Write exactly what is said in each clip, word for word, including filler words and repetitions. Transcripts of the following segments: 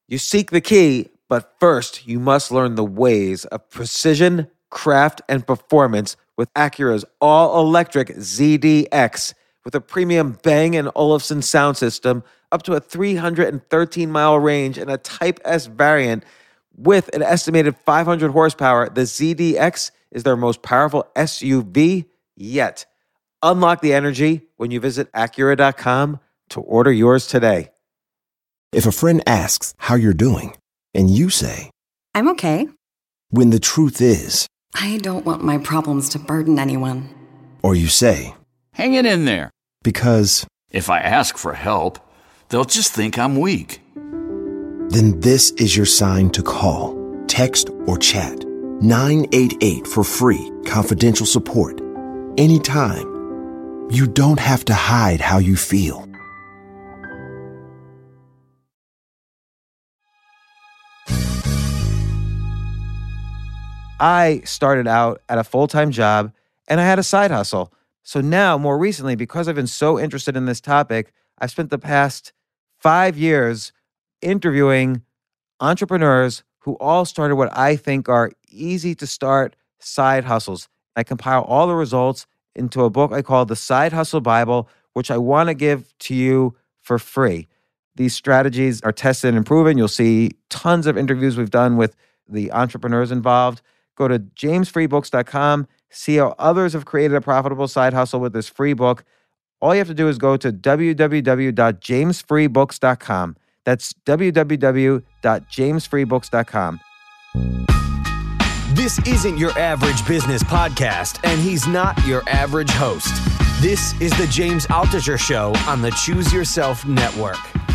You seek the key, but first you must learn the ways of precision, craft, and performance with Acura's all-electric Z D X. With a premium Bang and Olufsen sound system, up to a three hundred thirteen mile range, and a Type S variant with an estimated five hundred horsepower, the Z D X is their most powerful S U V yet. Unlock the energy when you visit Acura dot com to order yours today. If a friend asks how you're doing, and you say, I'm okay. When the truth is, I don't want my problems to burden anyone. Or you say, hang it in there. Because if I ask for help, they'll just think I'm weak. Then this is your sign to call, text, or chat nine eight eight for free, confidential support. Anytime. You don't have to hide how you feel. I started out at a full-time job and I had a side hustle. So now, more recently, because I've been so interested in this topic, I've spent the past five years interviewing entrepreneurs who all started what I think are easy to start side hustles. I compile all the results into a book I call The Side Hustle Bible, which I want to give to you for free. These strategies are tested and proven. You'll see tons of interviews we've done with the entrepreneurs involved. Go to james free books dot com, see how others have created a profitable side hustle with this free book. All you have to do is go to w w w dot james free books dot com. That's w w w dot james free books dot com. This isn't your average business podcast, and he's not your average host. This is the James Altucher Show on the Choose Yourself Network.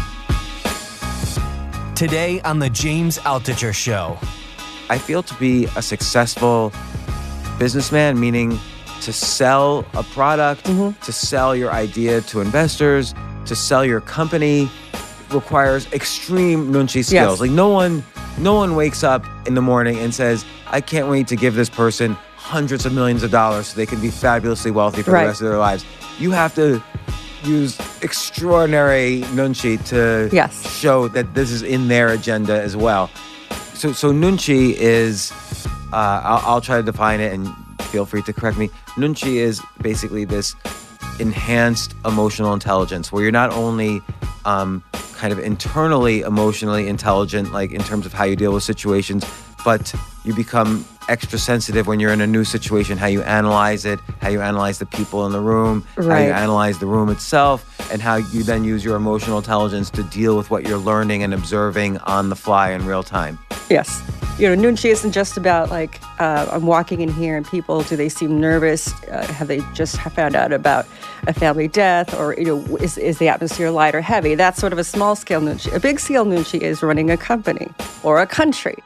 Today on the James Altucher Show. I feel to be a successful businessman, meaning to sell a product, mm-hmm. to sell your idea to investors, to sell your company, requires extreme nunchi skills. Yes. Like no one, no one wakes up in the morning and says, I can't wait to give this person hundreds of millions of dollars so they can be fabulously wealthy for right. the rest of their lives. You have to use extraordinary nunchi to yes. show that this is in their agenda as well. So, so nunchi is, uh, I'll, I'll try to define it and feel free to correct me. Nunchi is basically this enhanced emotional intelligence where you're not only um, kind of internally emotionally intelligent, like in terms of how you deal with situations, but you become extra sensitive when you're in a new situation, how you analyze it, how you analyze the people in the room, right. how you analyze the room itself, and how you then use your emotional intelligence to deal with what you're learning and observing on the fly in real time. Yes. You know, nunchi isn't just about like, uh, I'm walking in here and people, do they seem nervous? Uh, have they just found out about a family death? Or, you know, is, is the atmosphere light or heavy? That's sort of a small scale nunchi. A big scale nunchi is running a company or a country.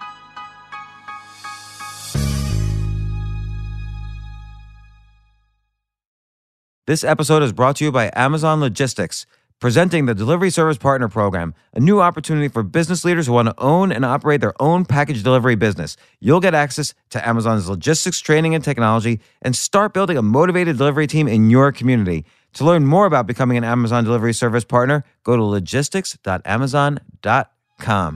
This episode is brought to you by Amazon Logistics, presenting the Delivery Service Partner Program, a new opportunity for business leaders who want to own and operate their own package delivery business. You'll get access to Amazon's logistics training and technology and start building a motivated delivery team in your community. To learn more about becoming an Amazon Delivery Service Partner, go to logistics dot amazon dot com.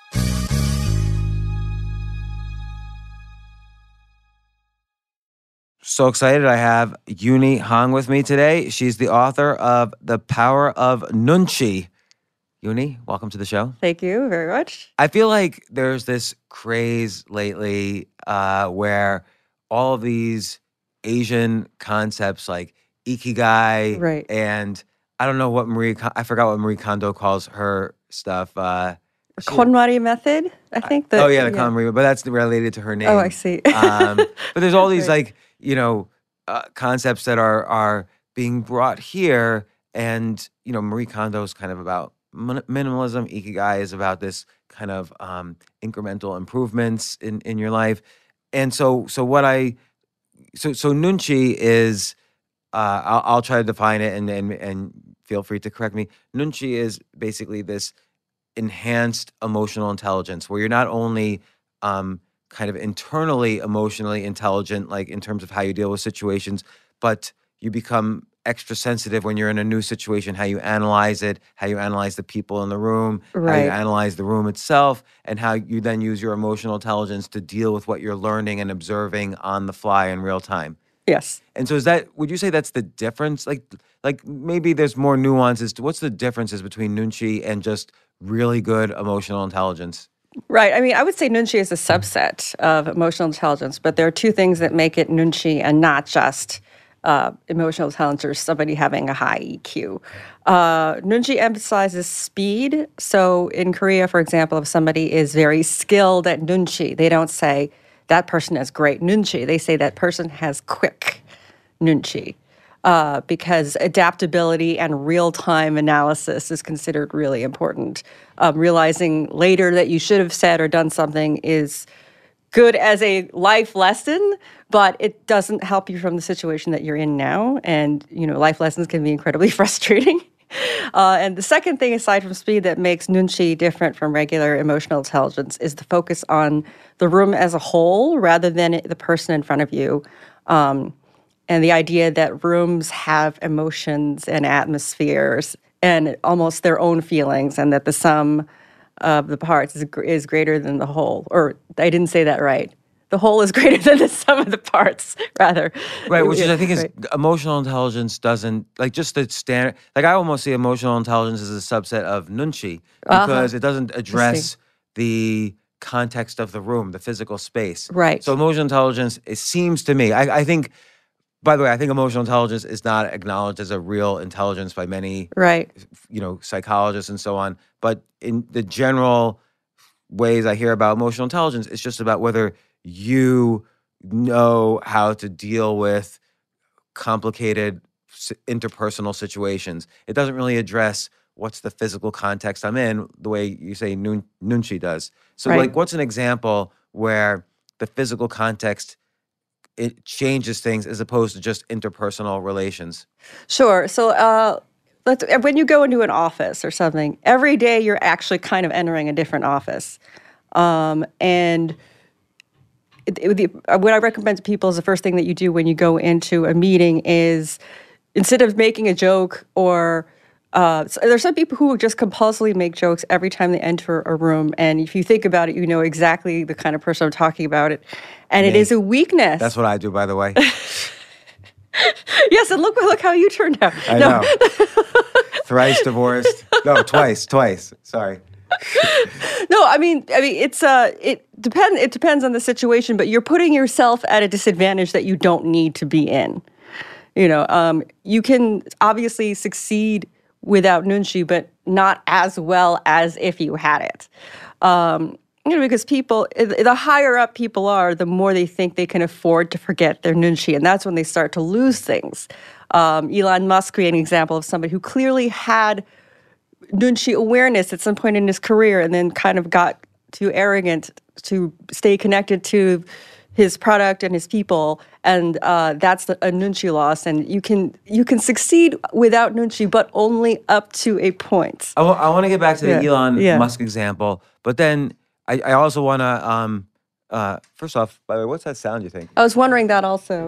So excited I have Uni Hong with me today. She's the author of The Power of Nunchi. Uni, welcome to the show. Thank you very much. I feel like there's this craze lately uh, where all of these Asian concepts like Ikigai right. and I don't know what Marie, I forgot what Marie Kondo calls her stuff. Uh, KonMari method, I think. The, oh, yeah, the yeah. KonMari, but that's related to her name. Oh, I see. um, but there's all these right. like, you know, uh, concepts that are are being brought here. And, you know, Marie Kondo is kind of about min- minimalism. Ikigai is about this kind of um, incremental improvements in, in your life. And so so what I, so so Nunchi is, uh, I'll, I'll try to define it and, and, and feel free to correct me. Nunchi is basically this enhanced emotional intelligence where you're not only um, kind of internally emotionally intelligent, like in terms of how you deal with situations, but you become extra sensitive when you're in a new situation, how you analyze it, how you analyze the people in the room, how you Right. analyze the room itself, and how you then use your emotional intelligence to deal with what you're learning and observing on the fly in real time. Yes. And so is that, would you say that's the difference? Like, like maybe there's more nuances to what's the differences between Nunchi and just really good emotional intelligence? Right. I mean, I would say Nunchi is a subset of emotional intelligence, but there are two things that make it Nunchi and not just uh, emotional intelligence or somebody having a high E Q. Uh, Nunchi emphasizes speed. So in Korea, for example, if somebody is very skilled at Nunchi, they don't say that person has great Nunchi. They say that person has quick Nunchi. Uh, because adaptability and real-time analysis is considered really important. Um, realizing later that you should have said or done something is good as a life lesson, but it doesn't help you from the situation that you're in now. And, you know, life lessons can be incredibly frustrating. Uh, and the second thing, aside from speed, that makes Nunchi different from regular emotional intelligence is the focus on the room as a whole rather than the person in front of you. Um, and the idea that rooms have emotions and atmospheres and almost their own feelings, and that the sum of the parts is, gr- is greater than the whole. Or I didn't say that right. The whole is greater than the sum of the parts, rather. Right, which is, I think, is Right. emotional intelligence doesn't, like, just the standard, like, I almost see emotional intelligence as a subset of Nunchi because it doesn't address the context of the room, the physical space. Right. So emotional intelligence, it seems to me, I, I think, by the way, I think emotional intelligence is not acknowledged as a real intelligence by many, Right. you know, psychologists and so on. But in the general ways I hear about emotional intelligence, it's just about whether you know how to deal with complicated s- interpersonal situations. It doesn't really address what's the physical context I'm in the way you say nun- Nunchi does. So, Right. like, what's an example where the physical context, it changes things as opposed to just interpersonal relations? Sure. So uh, let's, when you go into an office or something, every day you're actually kind of entering a different office. Um, and it, it, the, uh, what I recommend to people is the first thing that you do when you go into a meeting is instead of making a joke or uh, so there's some people who just compulsively make jokes every time they enter a room. And if you think about it, you know exactly the kind of person I'm talking about. It, and it Me. is a weakness. That's what I do, by the way. Yes, and look look how you turned out. I No. know. Thrice divorced. No, twice, twice. Sorry. No, I mean, I mean, it's uh, it depends. It depends on the situation, but you're putting yourself at a disadvantage that you don't need to be in. You know, um, you can obviously succeed without Nunchi, but not as well as if you had it. Um, you know, because people, the higher up people are, the more they think they can afford to forget their Nunchi, and that's when they start to lose things. Um, Elon Musk created an example of somebody who clearly had Nunchi awareness at some point in his career and then kind of got too arrogant to stay connected to his product and his people, and uh, that's the, a Nunchi loss. And you can you can succeed without Nunchi, but only up to a point. I want to get back to the Yeah, Elon yeah. Musk example, but then I, I also want to, um, uh, first off, by the way, what's that sound you think? I was wondering that also.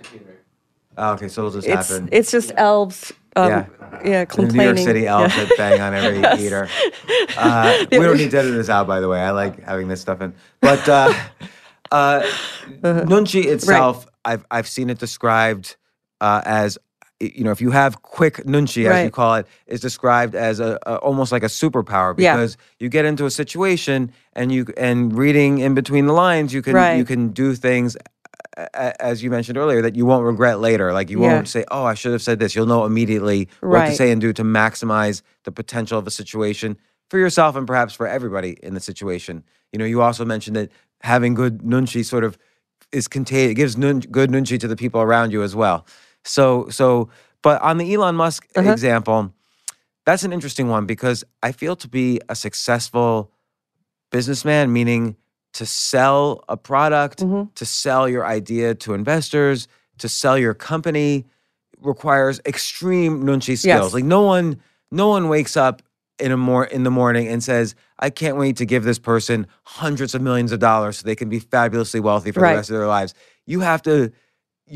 Oh, okay, so it'll just It's happen. it's just elves. Um, Yeah. yeah, In complaining. New York City elves Yeah. that bang on every heater. Uh, we don't need to edit this out, by the way. I like having this stuff in. But uh, uh, Nunchi itself, I've I've seen it described uh, as, you know, if you have quick Nunchi, as Right. you call it, is described as a, a almost like a superpower Yeah. because you get into a situation and you and reading in between the lines, you can you Right. can do things, a- as you mentioned earlier, that you won't regret later. Like you Yeah. won't say, "Oh, I should have said this." You'll know immediately what to Right. say and do to maximize the potential of a situation for yourself and perhaps for everybody in the situation. You know, you also mentioned that having good nunchi sort of is contagious. It gives nun, good nunchi to the people around you as well. So, so, but on the Elon Musk Uh-huh. example, that's an interesting one because I feel to be a successful businessman, meaning to sell a product, Mm-hmm. to sell your idea to investors, to sell your company, requires extreme nunchi skills. Yes. Like no one, no one wakes up in a more in the morning and says, "I can't wait to give this person hundreds of millions of dollars so they can be fabulously wealthy for Right. the rest of their lives." You have to use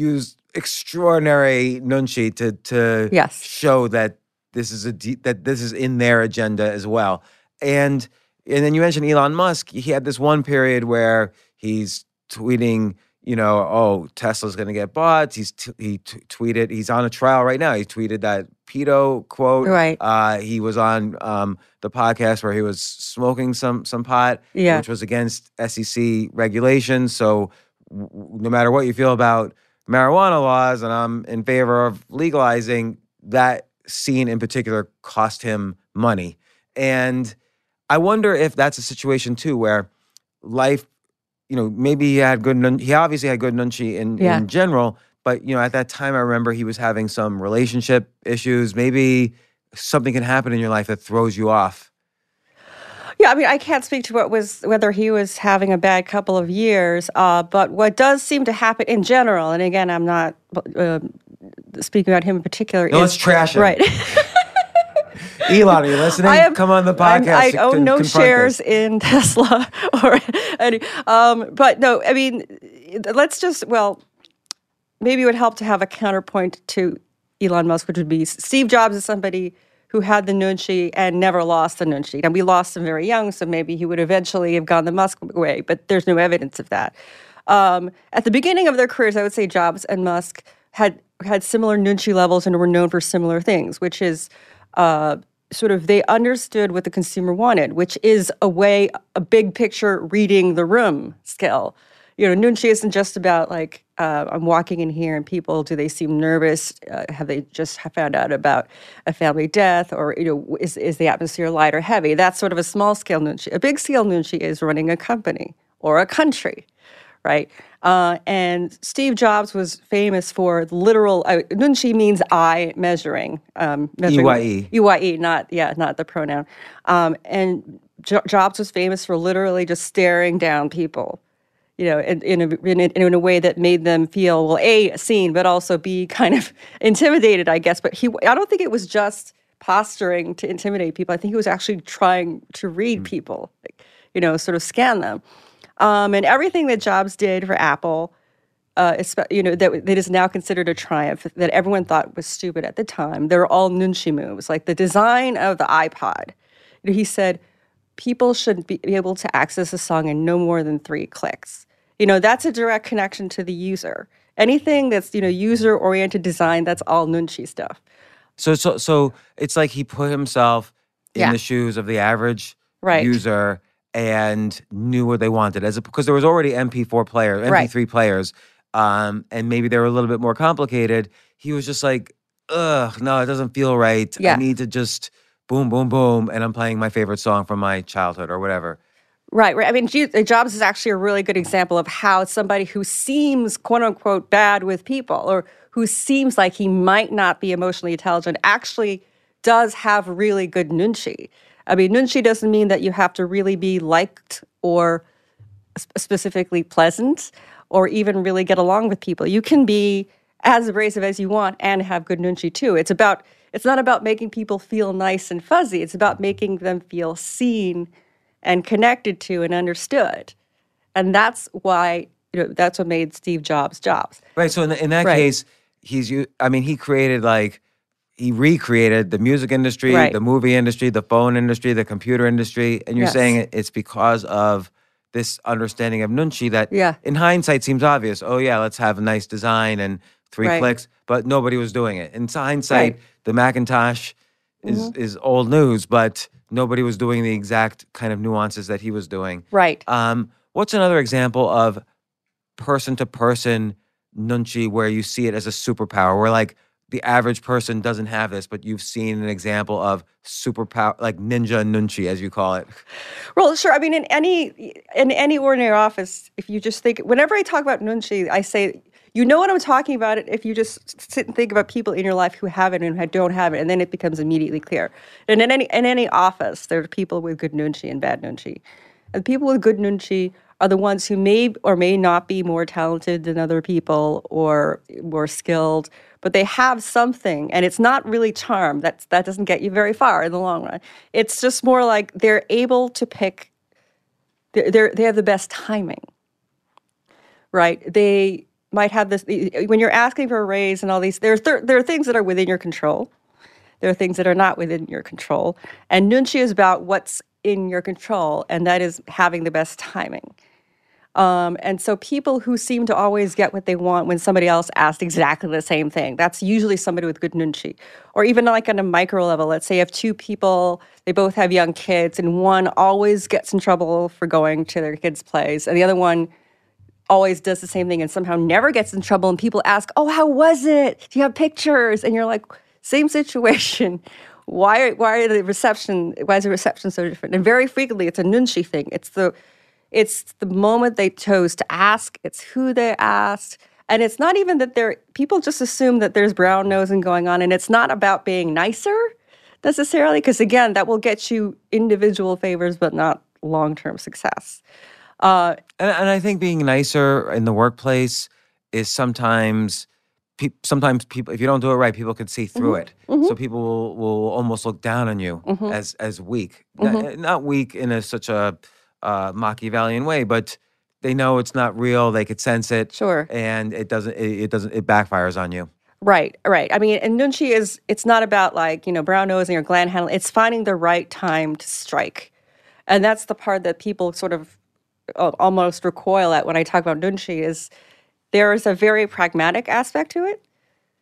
extraordinary nunchi to to Yes. show that this is a de- that this is in their agenda as well. And and then you mentioned Elon Musk. He had this one period where he's tweeting, you know, oh, Tesla's going to get bought. He's t- he t- tweeted, he's on a trial right now. He tweeted that pedo quote. Right. Uh, he was on um, the podcast where he was smoking some some pot, Yeah. which was against S E C regulations. So w- no matter what you feel about marijuana laws, and I'm in favor of legalizing, that scene in particular cost him money. And I wonder if that's a situation too where life, you know, maybe he had good, nun- he obviously had good nunchi in, Yeah. in general, but, you know, at that time I remember he was having some relationship issues. Maybe something can happen in your life that throws you off. Yeah, I mean, I can't speak to what was whether he was having a bad couple of years, uh, but what does seem to happen in general, and again, I'm not uh, speaking about him in particular. No, is, let's trash him. Right. Elon, are you listening? I have, Come on the I'm- podcast. I to own con- no confront shares this. in Tesla or any. Um, but no, I mean, let's just, well, maybe it would help to have a counterpoint to Elon Musk, which would be Steve Jobs is somebody who had the nunchi and never lost the nunchi. And we lost him very young, so maybe he would eventually have gone the Musk way, but there's no evidence of that. Um, at the beginning of their careers, I would say Jobs and Musk had had similar nunchi levels and were known for similar things, which is uh, sort of they understood what the consumer wanted, which is a way, a big picture reading the room skill. You know, nunchi isn't just about like, uh, I'm walking in here and people, do they seem nervous? Uh, have they just found out about a family death? Or, you know, is, is the atmosphere light or heavy? That's sort of a small scale nunchi. A big scale nunchi is running a company or a country, right? Uh, and Steve Jobs was famous for literal, uh, nunchi means eye measuring. Um, measuring E Y E. E Y E, not, yeah, not the pronoun. Um, and Jo- Jobs was famous for literally just staring down people, you know, in, in, a, in, a, in a way that made them feel, well, A, seen, but also B, kind of intimidated, I guess. But he, I don't think it was just posturing to intimidate people. I think he was actually trying to read people, like, you know, sort of scan them. Um, and everything that Jobs did for Apple, uh, espe- you know, that, that is now considered a triumph, that everyone thought was stupid at the time, they were all nunchi moves. Like the design of the iPod, you know, he said, people should be able to access a song in no more than three clicks. You know, that's a direct connection to the user. Anything that's, you know, user-oriented design, that's all nunchi stuff. So, so, so it's like he put himself in Yeah. the shoes of the average Right. user and knew what they wanted, as a, because there was already M P four players, M P three players, um, and maybe they were a little bit more complicated. He was just like, ugh, no, it doesn't feel right. Yeah. I need to just boom, boom, boom, and I'm playing my favorite song from my childhood or whatever. Right, right. I mean, G- Jobs is actually a really good example of how somebody who seems, quote unquote, bad with people, or who seems like he might not be emotionally intelligent, actually does have really good nunchi. I mean, nunchi doesn't mean that you have to really be liked or sp- specifically pleasant or even really get along with people. You can be as abrasive as you want and have good nunchi too. It's about, it's not about making people feel nice and fuzzy. It's about making them feel seen and connected to and understood. And that's why, you know, that's what made Steve Jobs Jobs. Right. So in, the, in that Right. case, he's you. I mean, he created like he recreated the music industry, Right. the movie industry, the phone industry, the computer industry, and you're Yes. saying it, it's because of this understanding of nunchi that, Yeah. in hindsight, seems obvious. Oh yeah, let's have a nice design and three Right. clicks, but nobody was doing it. In hindsight, Right. the Macintosh is is old news, but nobody was doing the exact kind of nuances that he was doing. Right. Um, what's another example of person-to-person nunchi where you see it as a superpower, where like the average person doesn't have this, but you've seen an example of superpower, like ninja nunchi, as you call it? Well, sure. I mean, in any in any ordinary office, if you just think, whenever I talk about nunchi, I say, you know what I'm talking about it if you just sit and think about people in your life who have it and who don't have it, and then it becomes immediately clear. And in any in any office, there are people with good nunchi and bad nunchi. And people with good nunchi are the ones who may or may not be more talented than other people or more skilled, but they have something, and it's not really charm. That's, that doesn't get you very far in the long run. It's just more like they're able to pick, they're, they're, they have the best timing, right? They might have this, when you're asking for a raise and all these, there's there, there are things that are within your control. There are things that are not within your control. And nunchi is about what's in your control, and that is having the best timing. Um, and so people who seem to always get what they want when somebody else asked exactly the same thing, that's usually somebody with good nunchi. Or even like on a micro level, let's say you have two people, they both have young kids, and one always gets in trouble for going to their kids' plays, and the other one always does the same thing and somehow never gets in trouble. And people ask, oh, how was it? Do you have pictures? And you're like, same situation. Why, why are the reception, why is the reception so different? And very frequently, it's a nunchi thing. It's the It's the moment they chose to ask. It's who they asked. And it's not even that they're, people just assume that there's brown nosing going on. And it's not about being nicer necessarily, because again, that will get you individual favors, but not long-term success. Uh, and, and I think being nicer in the workplace is sometimes, pe- sometimes people, if you don't do it right, people can see through mm-hmm, it. Mm-hmm. So people will, will almost look down on you mm-hmm. as as weak. Mm-hmm. Not, not weak in a, such a uh, Machiavellian way, but they know it's not real. They could sense it. Sure. And it doesn't, it, it doesn't, it backfires on you. Right, right. I mean, and nunchi is, it's not about like, you know, brown nosing or gland handling. It's finding the right time to strike. And that's the part that people sort of uh, almost recoil at when I talk about nunchi is there is a very pragmatic aspect to it.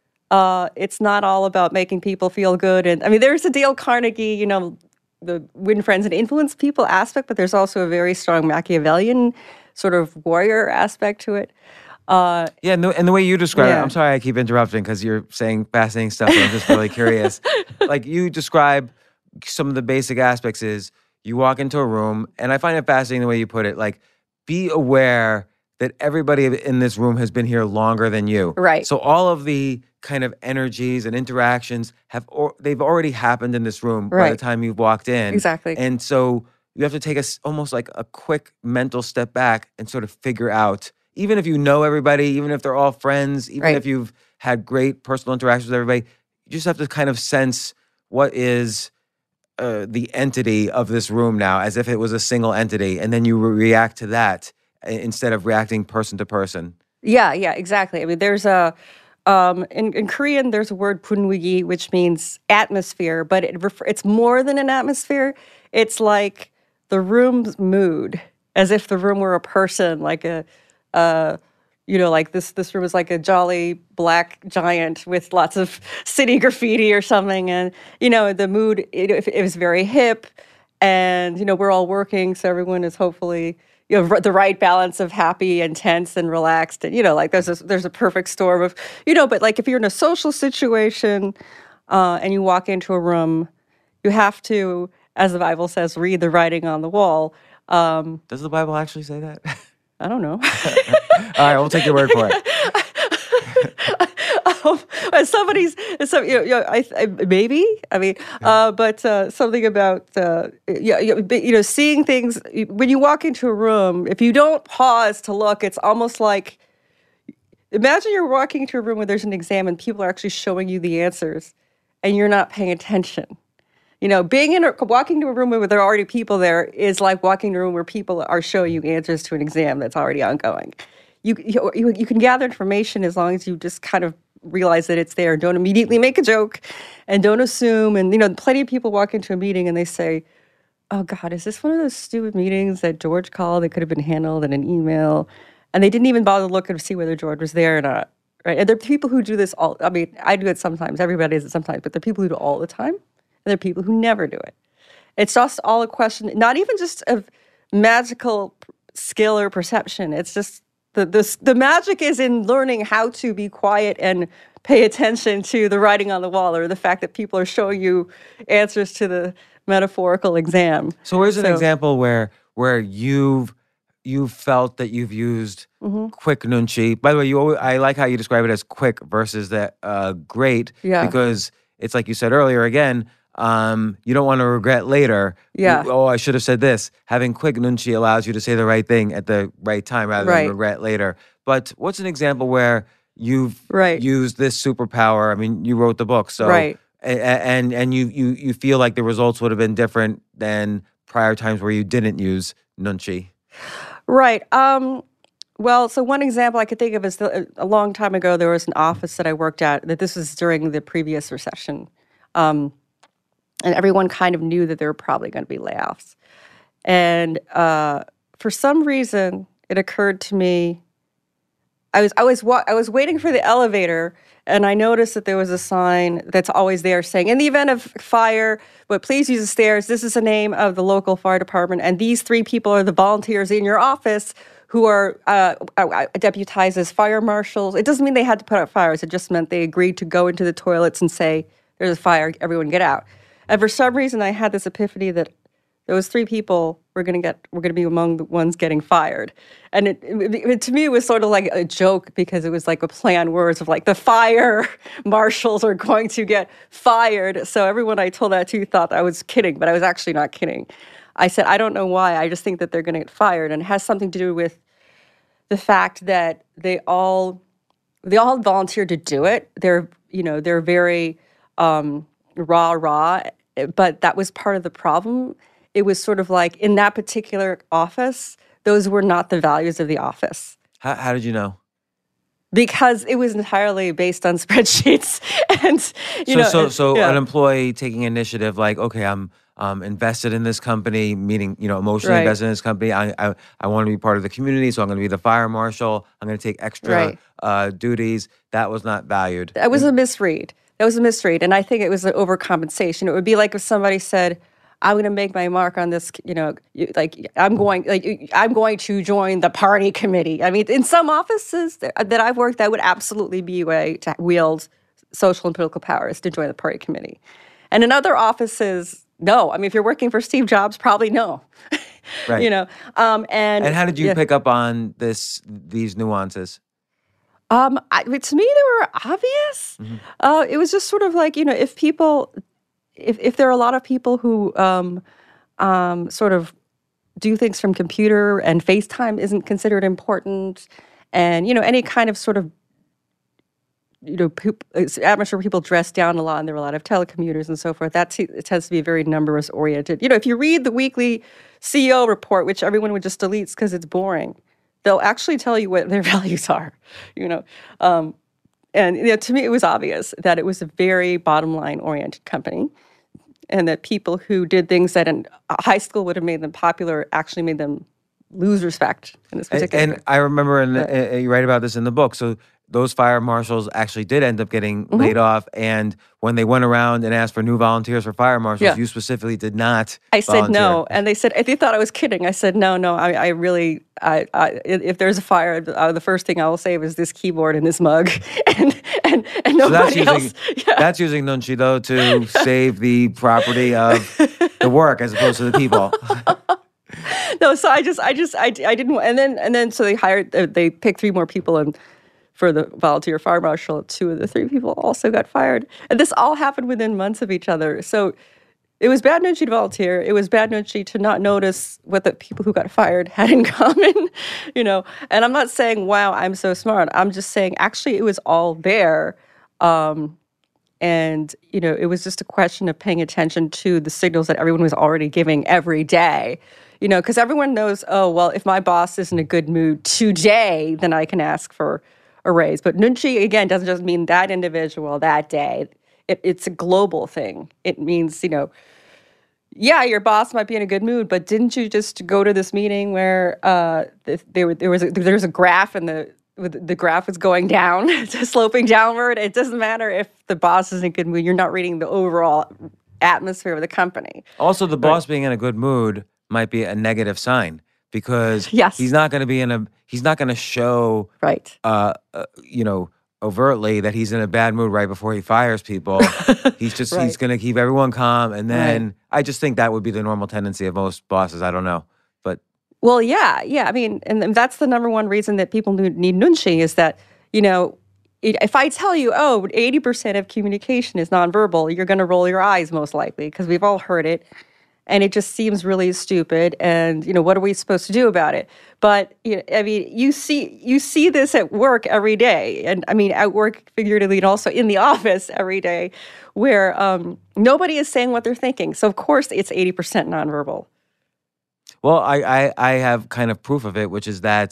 Uh, it's not all about making people feel good. And I mean, there's a Dale Carnegie, you know, the win friends and influence people aspect, but there's also a very strong Machiavellian sort of warrior aspect to it. Uh, yeah, and the, and the way you describe yeah. it, I'm sorry I keep interrupting because you're saying fascinating stuff and I'm just really curious. Like you describe some of the basic aspects is you walk into a room, and I find it fascinating the way you put it, like be aware that everybody in this room has been here longer than you. Right. So all of the kind of energies and interactions have, or, they've already happened in this room right. by the time you've walked in. Exactly. And so you have to take a, almost like a quick mental step back and sort of figure out, even if you know everybody, even if they're all friends, even right. if you've had great personal interactions with everybody, you just have to kind of sense what is uh, the entity of this room now, as if it was a single entity, and then you re- react to that instead of reacting person to person. Yeah, yeah, exactly. I mean, there's a, um, in, in Korean, there's a word punwigi, which means atmosphere, but it refer- it's more than an atmosphere. It's like the room's mood, as if the room were a person, like a, uh, you know, like this this room is like a jolly black giant with lots of city graffiti or something. And, you know, the mood, it, it was very hip. And, you know, we're all working, so everyone is hopefully, you know, the right balance of happy and tense and relaxed. And, you know, like there's a, there's a perfect storm of, you know, but like if you're in a social situation uh, and you walk into a room, you have to, as the Bible says, read the writing on the wall. Um, Does the Bible actually say that? I don't know. All right, we'll take your word for it. um, as somebody's, as some, you know, you know I, I, maybe, I mean, uh, but uh, something about, uh, you, you know, seeing things, when you walk into a room, if you don't pause to look, it's almost like, imagine you're walking into a room where there's an exam and people are actually showing you the answers and you're not paying attention. You know, being in a, walking to a room where there are already people there is like walking to a room where people are showing you answers to an exam that's already ongoing. You, you you can gather information as long as you just kind of realize that it's there. Don't immediately make a joke and don't assume. And, you know, plenty of people walk into a meeting and they say, oh, God, is this one of those stupid meetings that George called that could have been handled in an email? And they didn't even bother to look and see whether George was there or not. Right? And there are people who do this all. I mean, I do it sometimes. Everybody does it sometimes. But there are people who do it all the time. And there are people who never do it. It's just all a question, not even just of magical skill or perception. It's just the, the, the magic is in learning how to be quiet and pay attention to the writing on the wall or the fact that people are showing you answers to the metaphorical exam. So where's an So- example where where you've you've felt that you've used Mm-hmm. quick nunchi? By the way, you always, I like how you describe it as quick versus that uh, great, Yeah. because it's like you said earlier again, um, you don't want to regret later. Yeah. You- oh, I should have said this. Having quick nunchi allows you to say the right thing at the right time rather Right. than regret later. But what's an example where you've Right. used this superpower? I mean, you wrote the book, so Right. a- a- and and you you you feel like the results would have been different than prior times where you didn't use nunchi. Right. Um, Well, so one example I could think of is the, a long time ago, there was an office that I worked at, that this was during the previous recession. Um, and everyone kind of knew that there were probably going to be layoffs. And uh, for some reason, it occurred to me, I was I was wa- I was waiting for the elevator, and I noticed that there was a sign that's always there saying, "In the event of fire, but please use the stairs. This is the name of the local fire department, and these three people are the volunteers in your office who are uh, uh, deputized as fire marshals." It doesn't mean they had to put out fires. It just meant they agreed to go into the toilets and say, "There's a fire. Everyone get out." And for some reason, I had this epiphany that those three people were going to get were going to be among the ones getting fired. And it, it, it to me it was sort of like a joke, because it was like a play on words of like the fire marshals are going to get fired. So everyone I told that to thought I was kidding, but I was actually not kidding. I said, I don't know why. I just think that they're going to get fired, and it has something to do with the fact that they all they all volunteered to do it. They're you know they're very um, rah rah, but that was part of the problem. It was sort of like in that particular office, those were not the values of the office. How, how did you know? Because it was entirely based on spreadsheets, and you so know. so so yeah. an employee taking initiative, like, okay, I'm um, invested in this company, meaning you know emotionally Right. invested in this company. I I, I want to be part of the community, so I'm going to be the fire marshal. I'm going to take extra Right. uh, duties. That was not valued. That was a misread. That was a misread, and I think it was an overcompensation. It would be like if somebody said, "I'm going to make my mark on this," you know, you- like I'm going, like I'm going to join the party committee. I mean, in some offices that, that I've worked, that would absolutely be a way to wield social and political powers, to join the party committee. And in other offices, no. I mean, if you're working for Steve Jobs, probably no. Right. You know, um, and And how did you yeah. pick up on this these nuances? Um, I, to me, they were obvious. Mm-hmm. Uh, it was just sort of like, you know, if people, if if there are a lot of people who um, um, sort of do things from computer, and FaceTime isn't considered important, and you know, any kind of sort of, you know, peop- atmosphere where people dress down a lot, and there are a lot of telecommuters and so forth. That t- it tends to be very numbers oriented. You know, if you read the weekly C E O report, which everyone would just delete because it's boring, they'll actually tell you what their values are, you know. Um, and you know, to me, it was obvious that it was a very bottom line oriented company, and that people who did things that in high school would have made them popular actually made them lose respect in this And, particular and I remember, in the, uh, you write about this in the book. So those fire marshals actually did end up getting Mm-hmm. laid off. And when they went around and asked for new volunteers for fire marshals, Yeah. you specifically did not. I said volunteer. no, and they said, they thought I was kidding. I said, no, no, I, I really, I, I, if there's a fire, uh, the first thing I will save is this keyboard and this mug, and and and So that's nobody using else. Yeah. that's using Nunchi though to save the property of the work as opposed to the people. No, so I just, I just, I, I didn't, and then, and then, so they hired, uh, they picked three more people, and for the volunteer fire marshal, two of the three people also got fired, and this all happened within months of each other. So it was bad Nunchi to volunteer. It was bad Nunchi to not notice what the people who got fired had in common, you know. And I'm not saying, wow, I'm so smart. I'm just saying, actually, it was all there. Um, and, you know, it was just a question of paying attention to the signals that everyone was already giving every day. You know, because everyone knows, oh, well, if my boss is in a good mood today, then I can ask for a raise. But Nunchi, again, doesn't just mean that individual that day. It, it's a global thing. It means, you know, yeah, your boss might be in a good mood, but didn't you just go to this meeting where uh, there, were, there was a, there was a graph, and the the graph was going down, sloping downward? It doesn't matter if the boss is in a good mood. You're not reading the overall atmosphere of the company. Also, the boss being in a good mood might be a negative sign, because Yes. he's not going to be in a he's not going to show Right. uh, uh you know overtly that he's in a bad mood right before he fires people. He's just he's Right. going to keep everyone calm, and then Right. I just think that would be the normal tendency of most bosses. I don't know, but Well, yeah, yeah. I mean, and and that's the number one reason that people need need Nunchi, is that, you know, it, if I tell you, oh, eighty percent of communication is nonverbal, you're going to roll your eyes most likely, because we've all heard it. And it just seems really stupid. And, you know, what are we supposed to do about it? But, you know, I mean, you see you see this at work every day. And I mean, at work figuratively, and also in the office every day, where um, nobody is saying what they're thinking. So, of course, it's eighty percent nonverbal. well, I, I I have kind of proof of it, which is that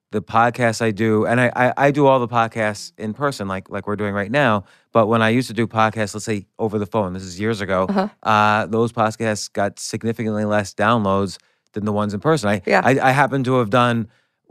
the podcasts I do, and I, I I do all the podcasts in person, like like we're doing right now. But when I used to do podcasts, let's say over the phone, this is years ago, Uh-huh. uh, those podcasts got significantly less downloads than the ones in person. I Yeah. I, I happen to have done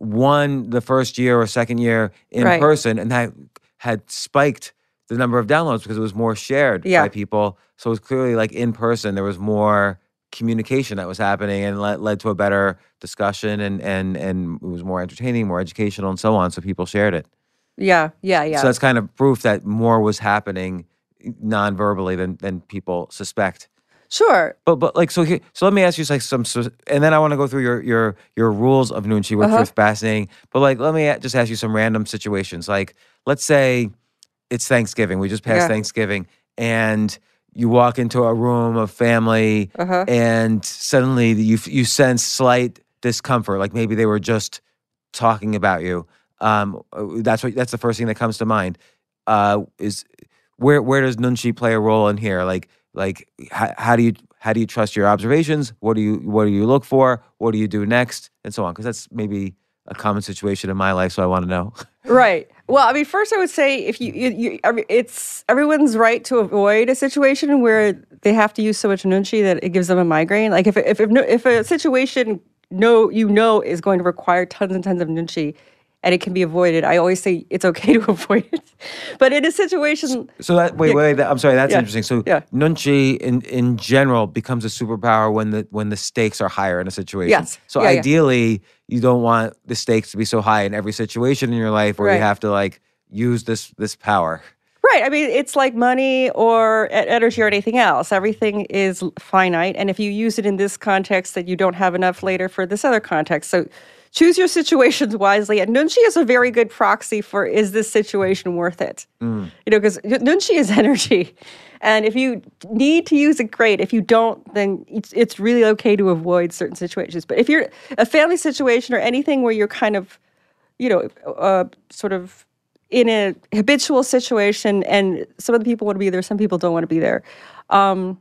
one the first year or second year in Right. person, and that had spiked the number of downloads because it was more shared Yeah. by people. So it was clearly like in person, there was more communication that was happening and led, led to a better discussion, and and and it was more entertaining, more educational, and so on. So people shared it. Yeah, yeah, yeah. So that's kind of proof that more was happening non-verbally than than people suspect. Sure. But but like so here, so let me ask you like some so, and then I want to go through your your your rules of Nunchi, which Uh-huh. are fascinating. But like let me a- just ask you some random situations. Like let's say it's Thanksgiving. We just passed Yeah. Thanksgiving, and you walk into a room of family, Uh-huh. and suddenly you you sense slight discomfort. Like maybe they were just talking about you. Um, that's what that's the first thing that comes to mind. Uh, is where where does Nunchi play a role in here? Like like how, how do you how do you trust your observations? What do you what do you look for? What do you do next? And so on. Because that's maybe a common situation in my life, so I want to know. Right. Well, I mean, first I would say if you, you, you I mean, it's everyone's right to avoid a situation where they have to use so much nunchi that it gives them a migraine. Like if if if, no, if a situation no you know is going to require tons and tons of nunchi, and it can be avoided, I always say it's okay to avoid it. But in a situation, So that wait Yeah. wait that, I'm sorry, that's Yeah. interesting. So Yeah. Nunchi in in general becomes a superpower when the when the stakes are higher in a situation. Yes. So Yeah, yeah. ideally, you don't want the stakes to be so high in every situation in your life where you Right. have to like use this this power. right? I mean, it's like money or e- energy or anything else. Everything is finite, and if you use it in this context, that you don't have enough later for this other context. So choose your situations wisely. And nunchi is a very good proxy for, is this situation worth it? You know, because nunchi is energy. And if you need to use it, great. If you don't, then it's, it's really okay to avoid certain situations. But if you're a family situation or anything where you're kind of, you know, uh, sort of in a habitual situation and some of the people want to be there, some people don't want to be there. Um,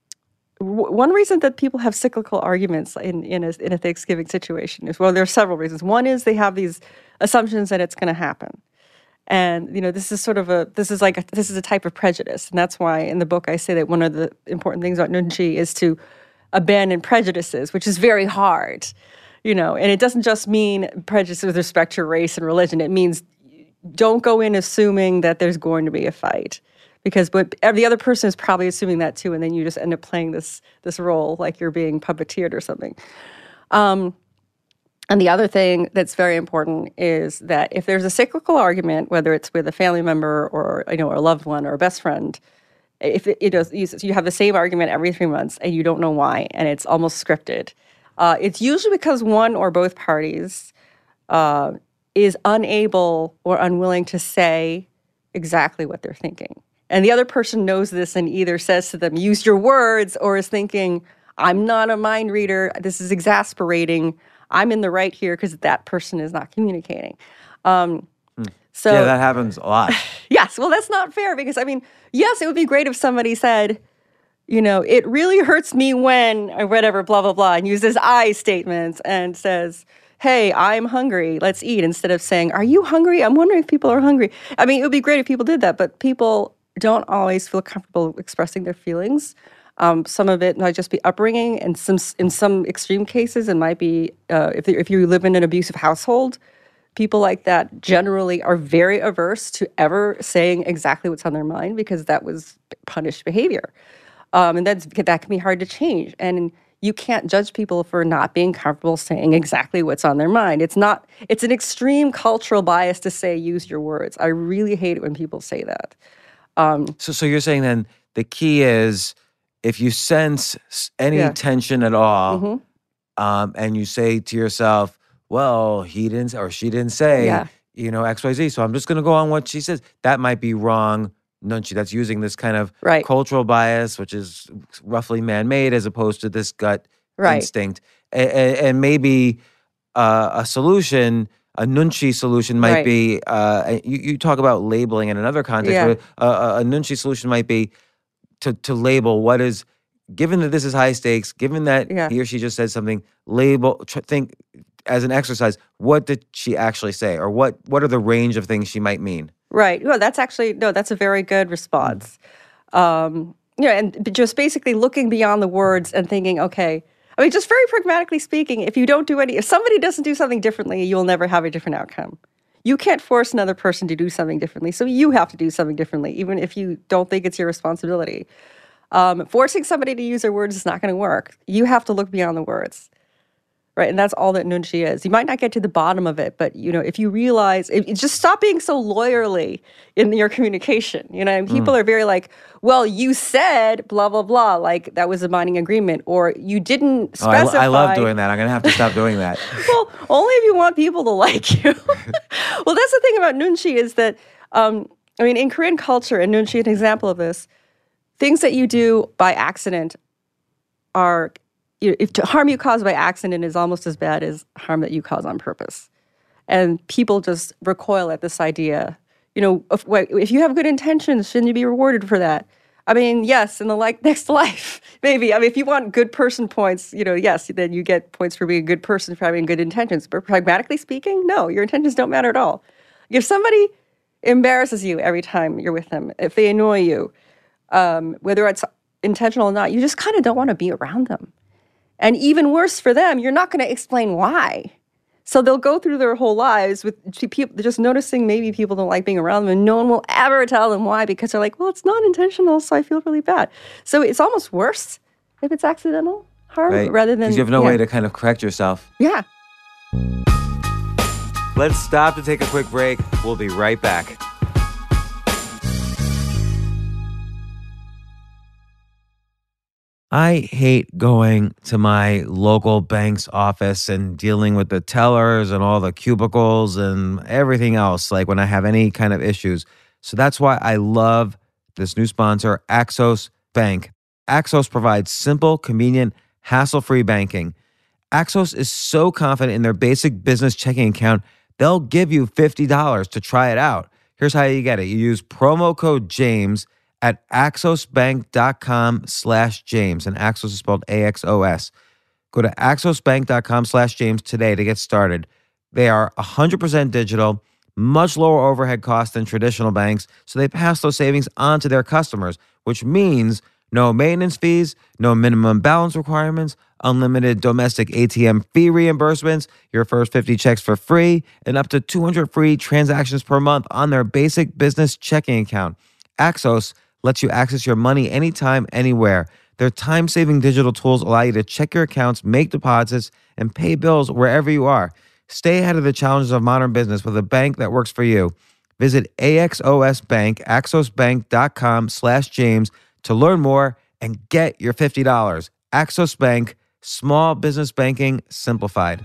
w- one reason that people have cyclical arguments in, in, a, in a Thanksgiving situation is, well, there are several reasons. One is they have these assumptions that it's going to happen. And, you know, this is sort of a, this is like, a, this is a type of prejudice. And that's why in the book I say that one of the important things about nunchi is to abandon prejudices, which is very hard, you know. And it doesn't just mean prejudice with respect to race and religion. It means don't go in assuming that there's going to be a fight, because but the other person is probably assuming that too, and then you just end up playing this this role like you're being puppeteered or something. Um, and the other thing that's very important is that if there's a cyclical argument, whether it's with a family member or, you know, a loved one or a best friend, if it, it is, you have the same argument every three months and you don't know why, and it's almost scripted, uh, it's usually because one or both parties uh, is unable or unwilling to say exactly what they're thinking. And the other person knows this and either says to them, use your words, or is thinking, I'm not a mind reader, this is exasperating, I'm in the right here because that person is not communicating. Um, so Yeah, that happens a lot. yes, well, that's not fair because, I mean, yes, it would be great if somebody said, you know, it really hurts me when, or whatever, blah, blah, blah, and uses I statements and says, hey, I'm hungry, let's eat, instead of saying, are you hungry? I'm wondering if people are hungry. I mean, it would be great if people did that, but people don't always feel comfortable expressing their feelings. Um, some of it might just be upbringing, and some in some extreme cases, it might be uh, if if you live in an abusive household, people like that generally are very averse to ever saying exactly what's on their mind because that was punished behavior, um, and that's that can be hard to change. And you can't judge people for not being comfortable saying exactly what's on their mind. It's not. It's an extreme cultural bias to say use your words. I really hate it when people say that. Um, So so you're saying then the key is if you sense s- any Yeah. tension at all, Mhm. um, and you say to yourself, well, he didn't or she didn't say, Yeah. you know, X Y Z, so I'm just going to go on what she says. That might be wrong. Nunchi, that's using this kind of Right. cultural bias, which is roughly man-made, as opposed to this gut Right. instinct. And, and maybe uh, a solution, a nunchi solution might Right. be, uh, you, you talk about labeling in another context, Yeah. but a, a, a nunchi solution might be to, to label what is, given that this is high stakes, given that Yeah. he or she just said something, label, tr- think, as an exercise, what did she actually say? Or what, what are the range of things she might mean? Right. Well, that's actually, no, that's a very good response. Mm. Um, yeah, and just basically looking beyond the words and thinking, okay, I mean, just very pragmatically speaking, if you don't do any, if somebody doesn't do something differently, you'll never have a different outcome. You can't force another person to do something differently, so you have to do something differently, even if you don't think it's your responsibility. Um, forcing somebody to use their words is not going to work. You have to look beyond the words. Right, and that's all that nunchi is. You might not get to the bottom of it, but you know, if you realize, if, just stop being so lawyerly in your communication. You know, and people mm. are very like, "Well, you said blah blah blah, like that was a binding agreement, or you didn't specify." Oh, I, I love doing that. I'm gonna have to stop doing that. Well, only if you want people to like you. Well, that's the thing about nunchi is that, um, I mean, in Korean culture, and nunchi is an example of this. Things that you do by accident are. If harm you cause by accident is almost as bad as harm that you cause on purpose. And people just recoil at this idea. You know, if, if you have good intentions, shouldn't you be rewarded for that? I mean, yes, in the like next life, maybe. I mean, if you want good person points, you know, yes, then you get points for being a good person, for having good intentions. But pragmatically speaking, no, your intentions don't matter at all. If somebody embarrasses you every time you're with them, if they annoy you, um, whether it's intentional or not, you just kind of don't want to be around them. And even worse for them, you're not going to explain why. So they'll go through their whole lives with people just noticing maybe people don't like being around them, and no one will ever tell them why because they're like, well, it's not intentional, so I feel really bad. So it's almost worse if it's accidental harm right. rather than... Because you have no yeah. way to kind of correct yourself. Yeah. Let's stop to take a quick break. We'll be right back. I hate going to my local bank's office and dealing with the tellers and all the cubicles and everything else, like when I have any kind of issues. So that's why I love this new sponsor, Axos Bank. Axos provides simple, convenient, hassle-free banking. Axos is so confident in their basic business checking account, they'll give you fifty dollars to try it out. Here's how you get it. You use promo code JAMES at axosbank.com slash James. And Axos is spelled A X O S. Go to axosbank.com slash James today to get started. They are one hundred percent digital, much lower overhead costs than traditional banks, so they pass those savings on to their customers, which means no maintenance fees, no minimum balance requirements, unlimited domestic A T M fee reimbursements, your first fifty checks for free, and up to two hundred free transactions per month on their basic business checking account. Axos lets you access your money anytime, anywhere. Their time-saving digital tools allow you to check your accounts, make deposits, and pay bills wherever you are. Stay ahead of the challenges of modern business with a bank that works for you. Visit A X O S Bank, axosbank.com slash James to learn more and get your fifty dollars. Axos Bank, small business banking simplified.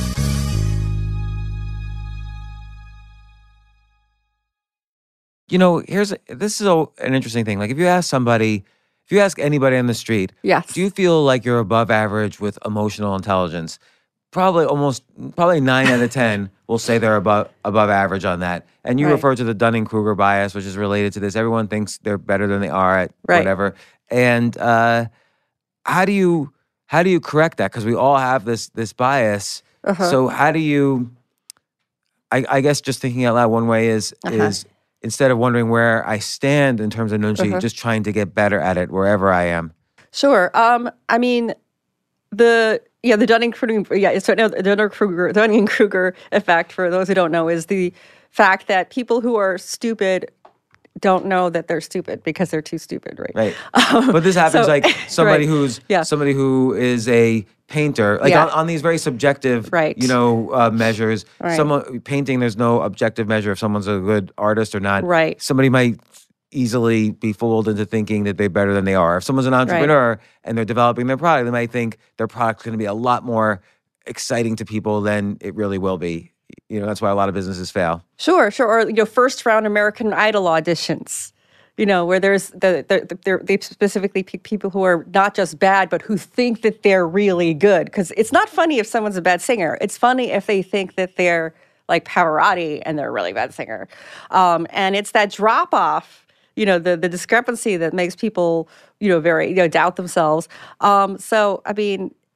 You know, here's a, this is a, an interesting thing. Like if you ask somebody, if you ask anybody on the street, yes. do you feel like you're above average with emotional intelligence? Probably almost, probably nine out of ten will say they're above above average on that. And you right. refer to the Dunning-Kruger bias, which is related to this. Everyone thinks they're better than they are at right. whatever. And uh, how do you how do you correct that? Because we all have this this bias. Uh-huh. So how do you? I, I guess just thinking out loud, one way is uh-huh. is. Instead of wondering where I stand in terms of nunchi, uh-huh. just trying to get better at it wherever I am. Sure. Um, I mean, the yeah, the Dunning-Kruger yeah, so no, the Dunning-Kruger Dunning-Kruger effect, for those who don't know, is the fact that people who are stupid don't know that they're stupid because they're too stupid, right? Right. Um, but this happens so, like somebody right. who's yeah. somebody who is a painter, like yeah. on, on these very subjective, right. you know, uh, measures. Right. Someone painting, there's no objective measure if someone's a good artist or not. Right. Somebody might easily be fooled into thinking that they're better than they are. If someone's an entrepreneur right. and they're developing their product, they might think their product's going to be a lot more exciting to people than it really will be. You know, that's why a lot of businesses fail. Sure, sure. Or, you know, first round American Idol auditions, you know, where there's the, the, the they specifically pick people who are not just bad, but who think that they're really good. Because it's not funny if someone's a bad singer. It's funny if they think that they're like Pavarotti and they're a really bad singer. Um, and it's that drop off, you know, the the discrepancy that makes people, you know, very, you know, doubt themselves. Um, so, I mean,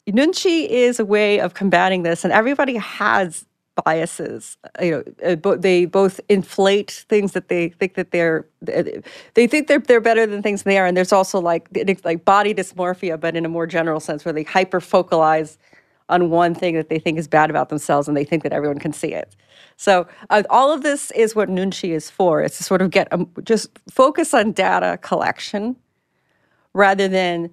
Nunchi is a way of combating this, and everybody has biases. You know, uh, bo- they both inflate things that they think that they're they think they're they're better than things they are, and there's also like like body dysmorphia, but in a more general sense, where they hyper focalize on one thing that they think is bad about themselves, and they think that everyone can see it. So uh, all of this is what Nunchi is for. It's to sort of get um, just focus on data collection rather than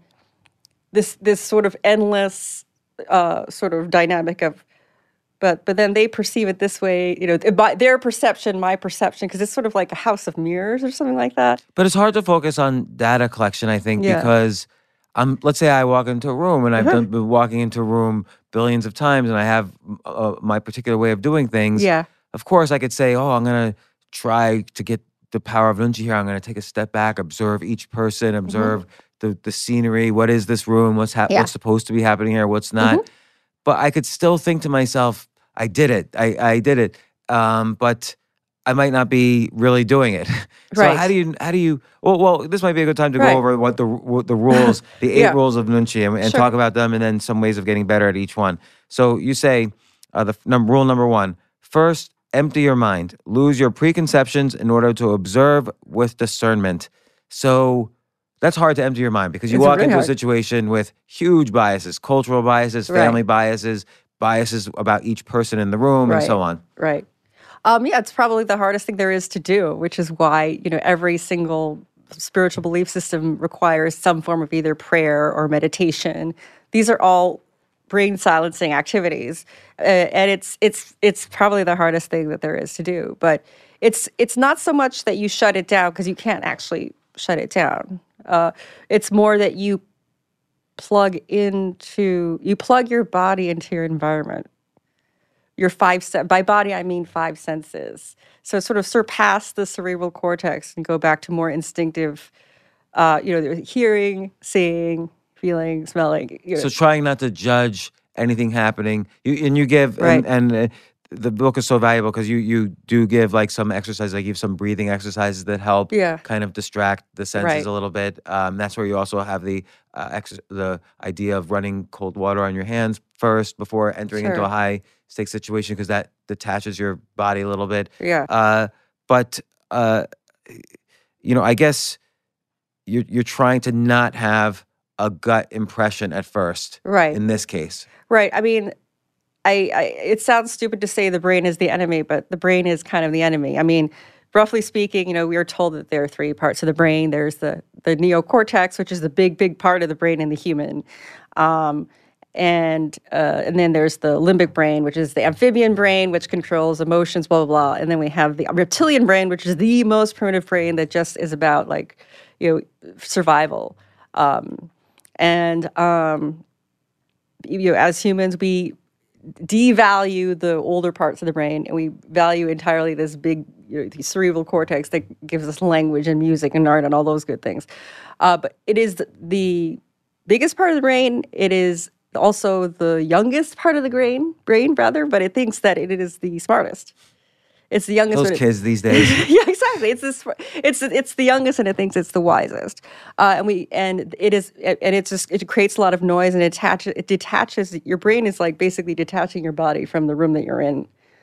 this this sort of endless uh, sort of dynamic of, but but then they perceive it this way, you know, by their perception, my perception, because it's sort of like a house of mirrors or something like that. But it's hard to focus on data collection, I think, Yeah. because um, let's say I walk into a room, and I've Uh-huh. done, been walking into a room billions of times, and I have uh, my particular way of doing things. Yeah. Of course, I could say, oh, I'm going to try to get the power of Nunchi here. I'm going to take a step back, observe each person, observe the, the scenery. What is this room? What's hap- Yeah. What's supposed to be happening here? What's not? But I could still think to myself, I did it. I, I did it. Um, but I might not be really doing it. So Right. how do you, how do you, well, well, this might be a good time to Right. go over what the what the rules, the eight Yeah. rules of Nunchi, and, and Sure. talk about them, and then some ways of getting better at each one. So you say, uh, the num- rule number one, first, empty your mind. Lose your preconceptions in order to observe with discernment. So that's hard to empty your mind, because you It's walk really into a hard. situation with huge biases, cultural biases, Right. family biases, biases about each person in the room, and so Right. on. Right. Um, yeah, it's probably the hardest thing there is to do, which is why, you know, every single spiritual belief system requires some form of either prayer or meditation. These are all brain silencing activities, uh, and it's it's it's probably the hardest thing that there is to do. But it's it's not so much that you shut it down, because you can't actually shut it down. Uh, it's more that you plug into you plug your body into your environment. Your five sen- by body I mean five senses. So sort of surpass the cerebral cortex and go back to more instinctive, uh, you know, hearing, seeing, feeling, smelling. You know. So trying not to judge anything happening. You and you give Right. and, and uh, the book is so valuable because you you do give like some exercises, like give some breathing exercises that help Yeah. kind of distract the senses Right. a little bit. Um, that's where you also have the uh, ex- the idea of running cold water on your hands first before entering into Sure. a high stake situation, because that detaches your body a little bit. Yeah. Uh, but uh, you know, I guess you're you're trying to not have a gut impression at first. Right. In this case. Right. I mean, I, I it sounds stupid to say the brain is the enemy, but the brain is kind of the enemy. I mean, roughly speaking, you know, we are told that there are three parts of the brain. There's the the neocortex, which is the big, big part of the brain in the human. Um, and uh, and then there's the limbic brain, which is the amphibian brain, which controls emotions, blah, blah, blah. And then we have the reptilian brain, which is the most primitive brain that just is about, like, you know, survival. Um, and, um, you know, as humans, we devalue the older parts of the brain, and we value entirely this big, you know, the cerebral cortex that gives us language and music and art and all those good things. Uh, but it is the, the biggest part of the brain. It is also the youngest part of the brain, brain rather, but it thinks that it is the smartest. It's the youngest. Those when it- kids these days. yeah, exactly. It's this. It's it's the youngest, and it thinks it's the wisest. Uh, and we and it is, and it's just it creates a lot of noise, and it attaches. It detaches. Your brain is like basically detaching your body from the room that you're in,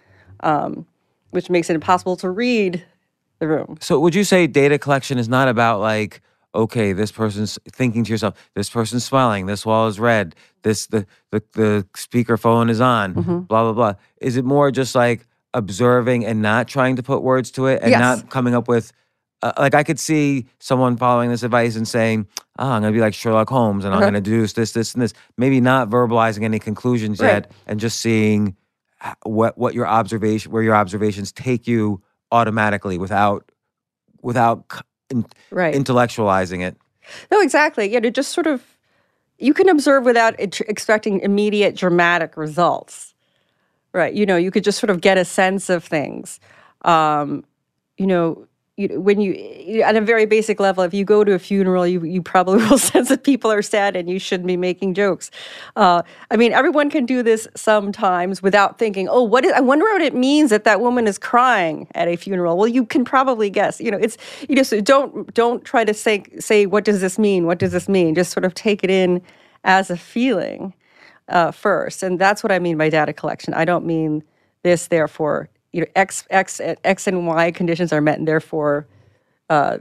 um, which makes it impossible to read the room. So would you say data collection is not about like, okay, this person's thinking to yourself, this person's smiling, this wall is red, this the the, the speaker phone is on, Mm-hmm. blah blah blah. Is it more just like observing and not trying to put words to it, and Yes. not coming up with uh, like I could see someone following this advice and saying, oh, I'm going to be like Sherlock Holmes and I'm Uh-huh. going to do this, this, this, and this. Maybe not verbalizing any conclusions Right. yet, and just seeing h- what what your observation, where your observations take you automatically without without c- in- Right. intellectualizing it. No, exactly. Yeah, to just sort of, you can observe without it- expecting immediate dramatic results. Right. You know, you could just sort of get a sense of things. Um, you know, you, when you, at a very basic level, if you go to a funeral, you, you probably will sense that people are sad and you shouldn't be making jokes. Uh, I mean, everyone can do this sometimes without thinking, oh, what is, I wonder what it means that that woman is crying at a funeral. Well, you can probably guess. You know, it's, you know, so don't, don't try to say, say, what does this mean? What does this mean? Just sort of take it in as a feeling. uh, first. And that's what I mean by data collection. I don't mean this, therefore, you know, X, X, X and Y conditions are met, and therefore uh,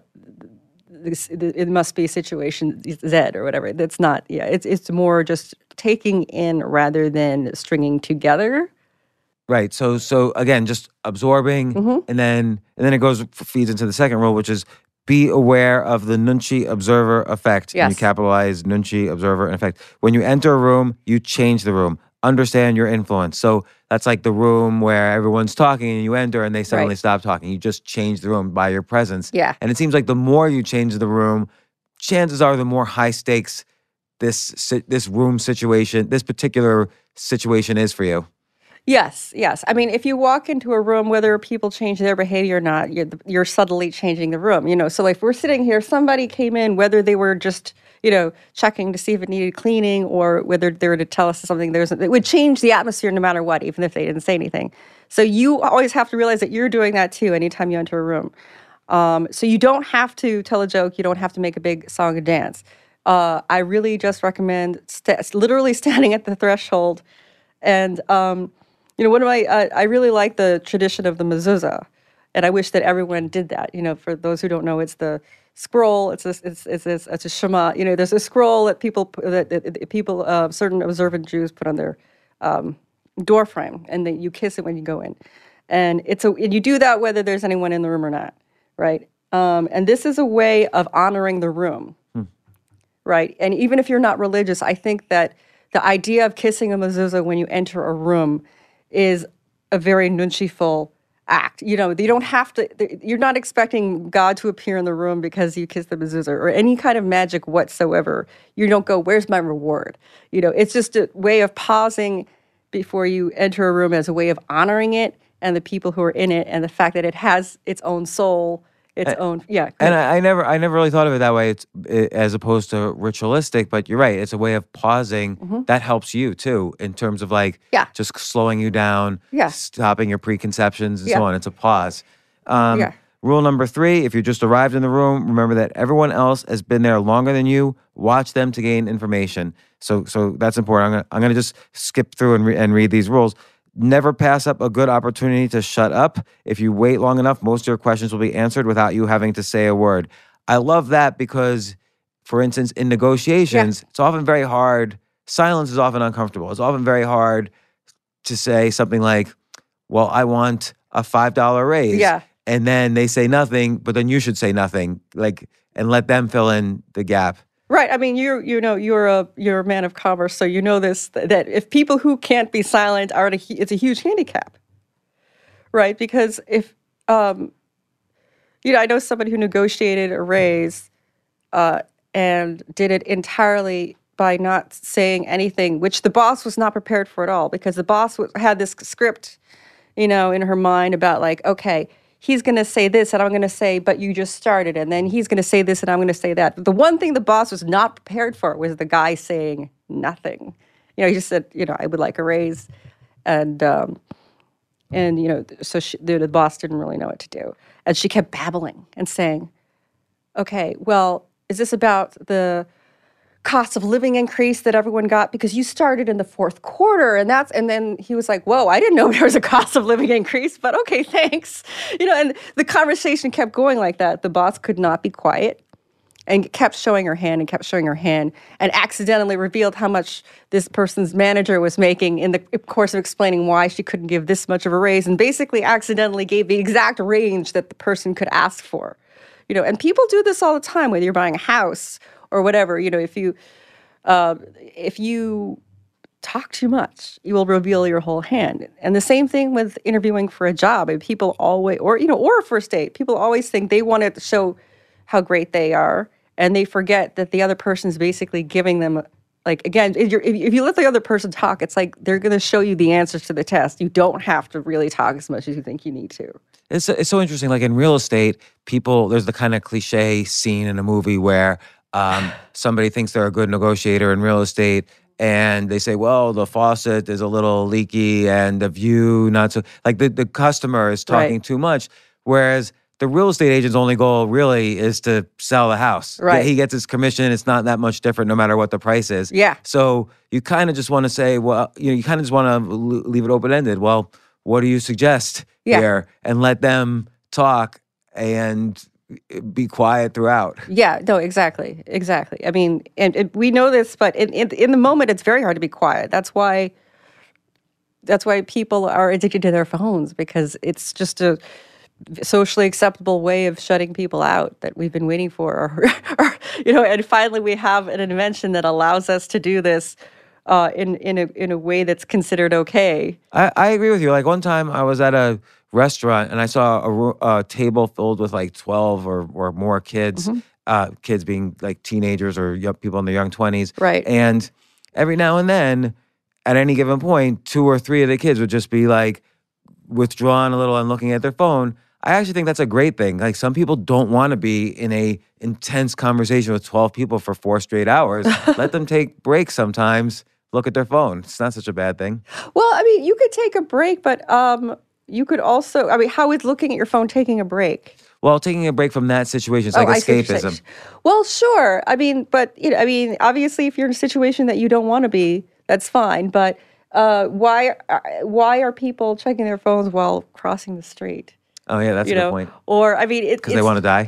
this, it must be situation Z or whatever. That's not, yeah, it's it's more just taking in rather than stringing together. Right. So so again, just absorbing, Mm-hmm. and then and then it goes feeds into the second rule, which is be aware of the Nunchi observer effect. Yes. And you capitalize Nunchi observer effect. When you enter a room, you change the room. Understand your influence. So that's like the room where everyone's talking and you enter and they suddenly Right. stop talking. You just change the room by your presence. Yeah. And it seems like the more you change the room, chances are the more high stakes this si- this room situation, this particular situation is for you. Yes, yes. I mean, if you walk into a room, whether people change their behavior or not, you're, you're subtly changing the room. You know, so like if we're sitting here, somebody came in, whether they were just, you know, checking to see if it needed cleaning or whether they were to tell us something, there's it would change the atmosphere no matter what, even if they didn't say anything. So you always have to realize that you're doing that too anytime you enter a room. Um, so you don't have to tell a joke. You don't have to make a big song and dance. Uh, I really just recommend st- literally standing at the threshold and, um, you know, one of my, uh, I really like the tradition of the mezuzah, and I wish that everyone did that. You know, for those who don't know, it's the scroll. It's a, it's it's it's, it's a shema. You know, there's a scroll that people that, that, that people, uh, certain observant Jews put on their um, door frame, and then you kiss it when you go in, and it's a and you do that whether there's anyone in the room or not, right? Um, and this is a way of honoring the room, hmm. right? And even if you're not religious, I think that the idea of kissing a mezuzah when you enter a room is a very nunchiful act. You know, you don't have to, you're not expecting God to appear in the room because you kiss the mezuzah or any kind of magic whatsoever. You don't go, where's my reward? You know, it's just a way of pausing before you enter a room as a way of honoring it and the people who are in it and the fact that it has its own soul, its and, own, yeah. And I, I never I never really thought of it that way. It's it, as opposed to ritualistic, but you're right. It's a way of pausing Mm-hmm. that helps you too in terms of like Yeah. just slowing you down, Yeah. stopping your preconceptions and Yeah. so on. It's a pause. Um, Yeah. Rule number three: if you just arrived in the room, remember that everyone else has been there longer than you. Watch them to gain information. So so that's important. I'm gonna I'm gonna just skip through and re- and read these rules. Never pass up a good opportunity to shut up. If you wait long enough, most of your questions will be answered without you having to say a word. I love that because, for instance, in negotiations, Yeah. it's often very hard. Silence is often uncomfortable. It's often very hard to say something like, well, I want a five dollar raise. Yeah. And then they say nothing, but then you should say nothing, like, and let them fill in the gap. Right. I mean, you're you know you're a you're a man of commerce, so you know this that if people who can't be silent are at a, it's a huge handicap, right? Because if um, you know, I know somebody who negotiated a raise uh, and did it entirely by not saying anything, which the boss was not prepared for at all, because the boss was, had this script, you know, in her mind about like, okay, he's going to say this and I'm going to say, but you just started. And then he's going to say this and I'm going to say that. But the one thing the boss was not prepared for was the guy saying nothing. You know, he just said, you know, I would like a raise. And, um, and you know, so she, the, the boss didn't really know what to do. And she kept babbling and saying, okay, well, is this about the cost of living increase that everyone got because you started in the fourth quarter and that's and then he was like, whoa, I didn't know there was a cost of living increase, but okay, thanks. You know, and the conversation kept going like that. The boss could not be quiet and kept showing her hand and kept showing her hand and accidentally revealed how much this person's manager was making in the course of explaining why she couldn't give this much of a raise, and basically accidentally gave the exact range that the person could ask for. You know, and people do this all the time, whether you're buying a house or whatever. You know, if you uh, if you talk too much, you will reveal your whole hand. And the same thing with interviewing for a job. And people always, or you know, or a first date, people always think they want to show how great they are, and they forget that the other person is basically giving them. Like again, if, you're, if you let the other person talk, it's like they're going to show you the answers to the test. You don't have to really talk as much as you think you need to. It's it's so interesting. Like in real estate, people, there's the kind of cliche scene in a movie where um, somebody thinks they're a good negotiator in real estate, and they say, "Well, the faucet is a little leaky, and the view not so." Like the, the customer is talking Right. too much, whereas the real estate agent's only goal really is to sell the house. Right. He gets his commission. It's not that much different no matter what the price is. Yeah. So you kind of just want to say, well, you know, you kind of just want to leave it open-ended. Well, what do you suggest Yeah. here? And let them talk and be quiet throughout. Yeah, no, exactly, exactly. I mean, and, and we know this, but in, in in the moment, it's very hard to be quiet. That's why. That's why people are addicted to their phones, because it's just a socially acceptable way of shutting people out that we've been waiting for, or, or you know. And finally, we have an invention that allows us to do this uh, in in a in a way that's considered okay. I, I agree with you. Like one time I was at a restaurant and I saw a, ro- a table filled with like twelve or, or more kids, Mm-hmm. uh, kids being like teenagers or young people in their young twenties. Right. And every now and then, at any given point, two or three of the kids would just be like withdrawn a little and looking at their phone. I actually think that's a great thing. Like some people don't want to be in a intense conversation with twelve people for four straight hours. Let them take breaks sometimes, look at their phone. It's not such a bad thing. Well, I mean, you could take a break, but um, you could also. I mean, how is looking at your phone taking a break? Well, taking a break from that situation is like Oh, I see what you're escapism. saying. Well, sure. I mean, but you know, I mean, obviously, if you're in a situation that you don't want to be, that's fine. But uh, why? uh, Why are people checking their phones while crossing the street? Oh yeah, that's You a good know, point. or I mean, it, Because they want to die.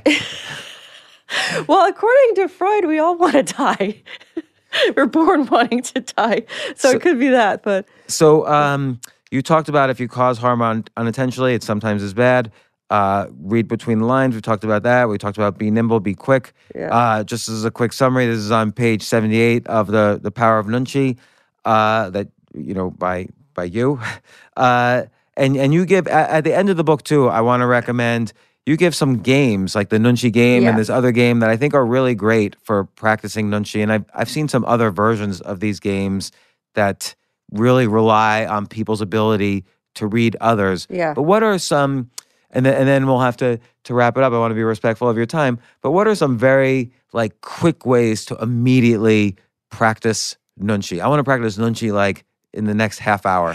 Well, according to Freud, we all want to die. We're born wanting to die, so, it could be that. But So um, you talked about if you cause harm un- unintentionally, it sometimes is bad. Uh, read between the lines. We talked about that. We talked about be nimble, be quick. Yeah. Uh, just as a quick summary, this is on page seventy-eight of the the Power of Nunchi. Uh, that you know by by you, uh, and and you give at, at the end of the book too. I want to recommend you give some games like the Nunchi game Yeah. and this other game that I think are really great for practicing Nunchi. And I've I've seen some other versions of these games that really rely on people's ability to read others. Yeah. But what are some, and then and then we'll have to to wrap it up. I want to be respectful of your time. But what are some very like quick ways to immediately practice Nunchi? I want to practice Nunchi like in the next half hour.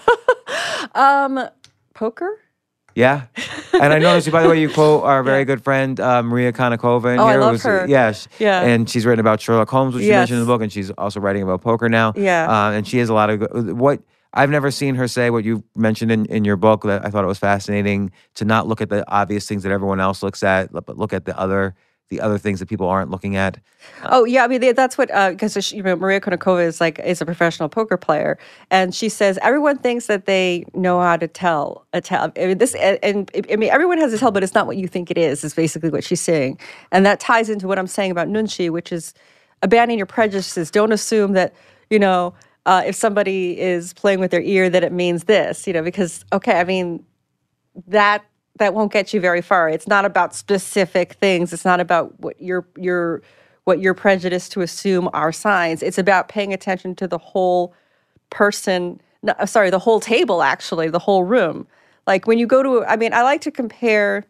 um, poker. Yeah. And I noticed, by the way, you quote our very good friend, uh, Maria Konnikova in Oh, I here. love who's- her. Yeah. sh- Yeah. And she's written about Sherlock Holmes, which you Yes. mentioned in the book, and she's also writing about poker now. Yeah. Uh, and she has a lot of good, what I've never seen her say what you mentioned in, in your book that I thought it was fascinating to not look at the obvious things that everyone else looks at, but look at the other the other things that people aren't looking at. Oh yeah, I mean they- that's what because you know, Maria Konnikova is like is a professional poker player, and she says everyone thinks that they know how to tell a tell. I mean, this and, and I mean everyone has a tell, but it's not what you think it is. Is basically what she's saying, and that ties into what I'm saying about Nunchi, which is abandoning your prejudices. Don't assume that you know uh, if somebody is playing with their ear that it means this. You know, because okay, I mean that. That won't get you very far. It's not about specific things. It's not about what your your what you're prejudiced to assume are signs. It's about paying attention to the whole person. No, sorry, the whole table. Actually, the whole room. Like when you go to, I mean, I like to compare.